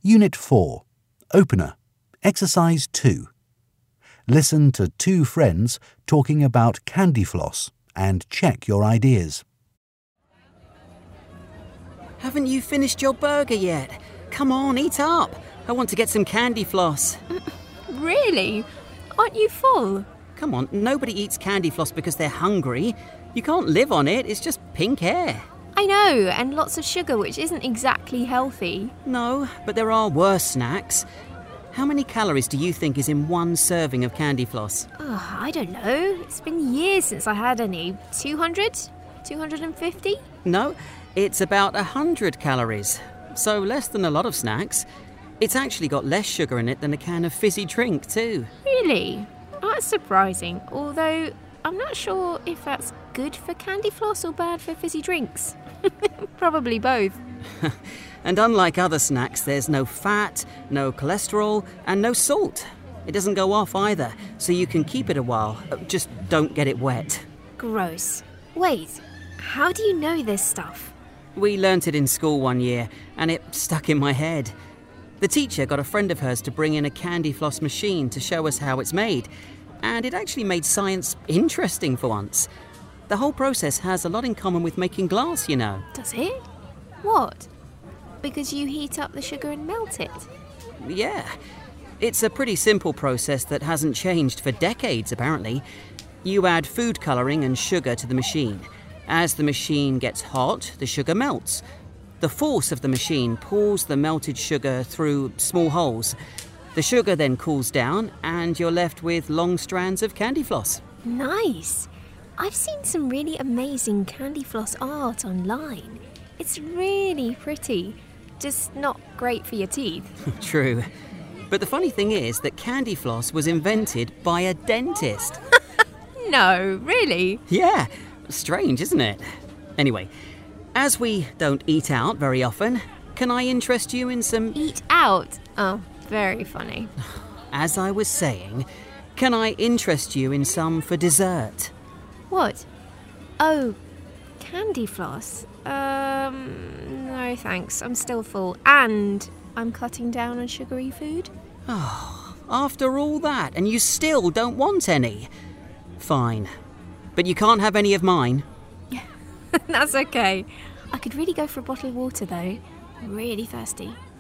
Unit 4. Opener. Exercise 2. Listen to two friends talking about candy floss and check your ideas. Haven't you finished your burger yet? Come on, eat up. I want to get some candy floss. Really? Aren't you full? Come on, nobody eats candy floss because they're hungry. You can't live on it, it's just pink air. I know, and lots of sugar, which isn't exactly healthy. No, but there are worse snacks. How many calories do you think is in one serving of candy floss? Oh, I don't know. It's been years since I had any. 200? 250? No, it's about 100 calories. So less than a lot of snacks. It's actually got less sugar in it than a can of fizzy drink too. Really? That's surprising. Although, I'm not sure if that's good for candy floss or bad for fizzy drinks. Probably both. And unlike other snacks, there's no fat, no cholesterol, and no salt. It doesn't go off either, so you can keep it a while. Just don't get it wet. Gross. Wait, how do you know this stuff? We learnt it in school one year, and it stuck in my head. The teacher got a friend of hers to bring in a candy floss machine to show us how it's made, and it actually made science interesting for once. The whole process has a lot in common with making glass, you know. Does it? What? Because you heat up the sugar and melt it? Yeah. It's a pretty simple process that hasn't changed for decades, apparently. You add food colouring and sugar to the machine. As the machine gets hot, the sugar melts. The force of the machine pulls the melted sugar through small holes. The sugar then cools down, and you're left with long strands of candy floss. Nice! I've seen some really amazing candy floss art online. It's really pretty, just not great for your teeth. True. But the funny thing is that candy floss was invented by a dentist. No, really? Yeah, strange, isn't it? Anyway, as we don't eat out very often, can I interest you in some... Eat out? Oh, very funny. As I was saying, can I interest you in some for dessert? What? Oh, candy floss? No thanks, I'm still full. And I'm cutting down on sugary food. Oh, after all that, and you still don't want any? Fine. But you can't have any of mine. That's okay. I could really go for a bottle of water though. I'm really thirsty.